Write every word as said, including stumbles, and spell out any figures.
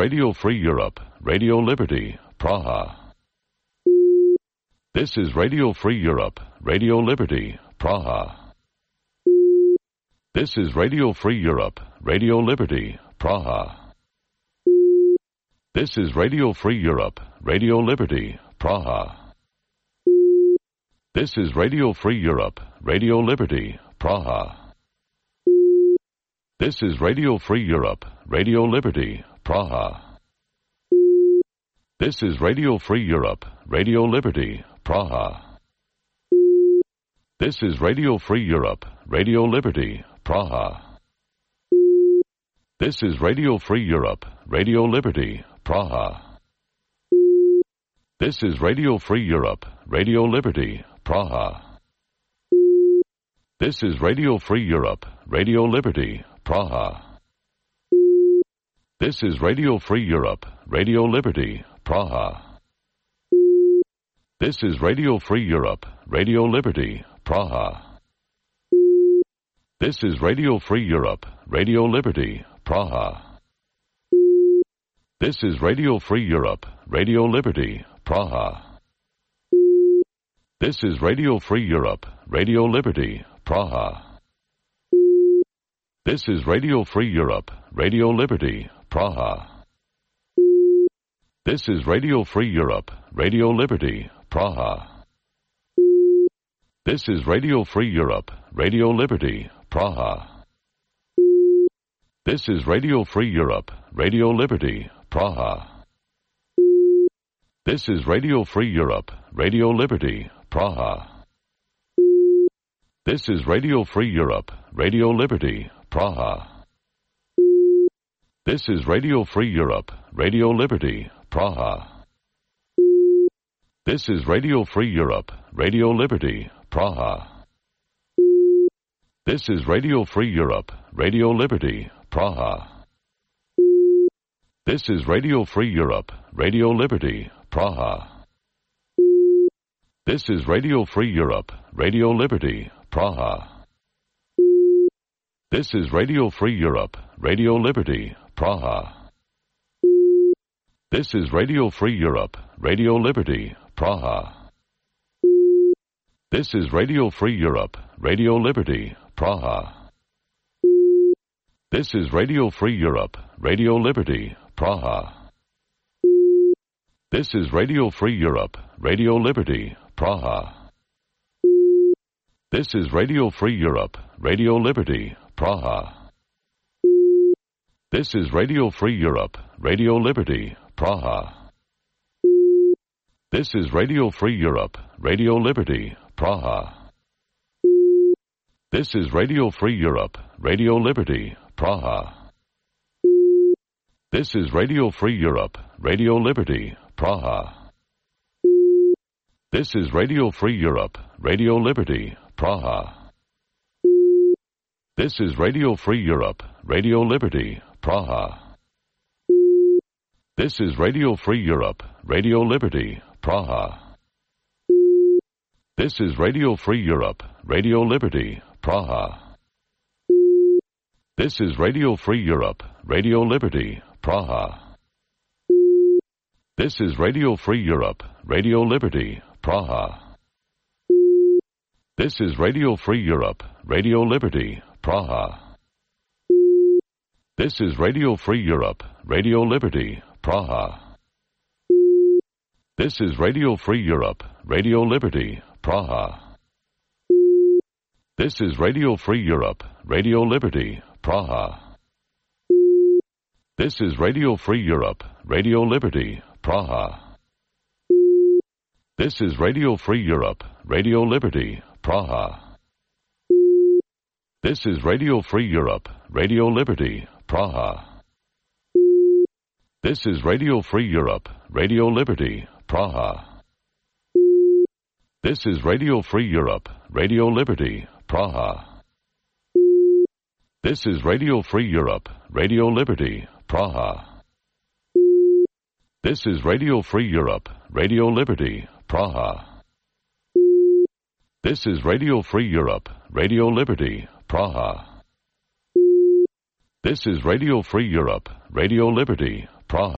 Radio Free Europe, Radio Liberty, Praha. This is Radio Free Europe, Radio Liberty, Praha. This is Radio Free Europe, Radio Liberty, Praha. This is Radio Free Europe, Radio Liberty, Praha. This is Radio Free Europe, Radio Liberty, Praha. This is Radio Free Europe, Radio Liberty, Praha. This is Radio Free Europe, Radio Liberty, Praha. This is Radio Free Europe, Radio Liberty, Praha. This is Radio Free Europe, Radio Liberty, Praha. This is Radio Free Europe, Radio Liberty, Praha. This is Radio Free Europe, Radio Liberty, Praha. This is Radio Free Europe, Radio Liberty, Praha. This is Radio Free Europe, Radio Liberty, Praha. This is Radio Free Europe, Radio Liberty, Praha. This is Radio Free Europe, Radio Liberty, Praha. This is Radio Free Europe, Radio Liberty, Praha. This is Radio Free Europe, Radio Liberty, Praha. This is Radio Free Europe, Radio Liberty, Praha. This is Radio Free Europe, Radio Liberty, Praha. This is Radio Free Europe, Radio Liberty, Praha. This is Radio Free Europe, Radio Liberty, Praha. This is Radio Free Europe, Radio Liberty, Praha. This is Radio Free Europe, Radio Liberty, Praha. This is Radio Free Europe, Radio Liberty, Praha. This is Radio Free Europe, Radio Liberty, Praha. This is Radio Free Europe, Radio Liberty, Praha. This is Radio Free Europe, Radio Liberty, Praha. This is Radio Free Europe, Radio Liberty, Praha. This is Radio Free Europe, Radio Liberty, Praha. This is Radio Free Europe, Radio Liberty, Praha. This is Radio Free Europe, Radio Liberty, Praha. This is Radio Free Europe, Radio Liberty, Praha. This is Radio Free Europe, Radio Liberty, Praha. This is Radio Free Europe, Radio Liberty, Praha. This is Radio Free Europe, Radio Liberty, Praha. This is Radio Free Europe, Radio Liberty, Praha. This is Radio Free Europe, Radio Liberty, Praha. This is Radio Free Europe, Radio Liberty, Praha. This is Radio Free Europe, Radio Liberty, Praha. This is Radio Free Europe, Radio Liberty, Praha. This is Radio Free Europe, Radio Liberty, Praha. This is Radio Free Europe, Radio Liberty, Praha. This is Radio Free Europe, Radio Liberty, Praha. This is Radio Free Europe, Radio Liberty, Praha. This is Radio Free Europe, Radio Liberty, Praha. This is Radio Free Europe, Radio Liberty, Praha. This is Radio Free Europe, Radio Liberty, Praha. This is Radio Free Europe, Radio Liberty, Praha. This is Radio Free Europe, Radio Liberty, Praha. This is Radio Free Europe, Radio Liberty, Praha. This is Radio Free Europe, Radio Liberty, Praha. This is Radio Free Europe, Radio Liberty, Praha. This is Radio Free Europe, Radio Liberty, Praha. This is Radio Free Europe, Radio Liberty, Praha. This is Radio Free Europe, Radio Liberty, Praha. This is Radio Free Europe, Radio Liberty, Praha.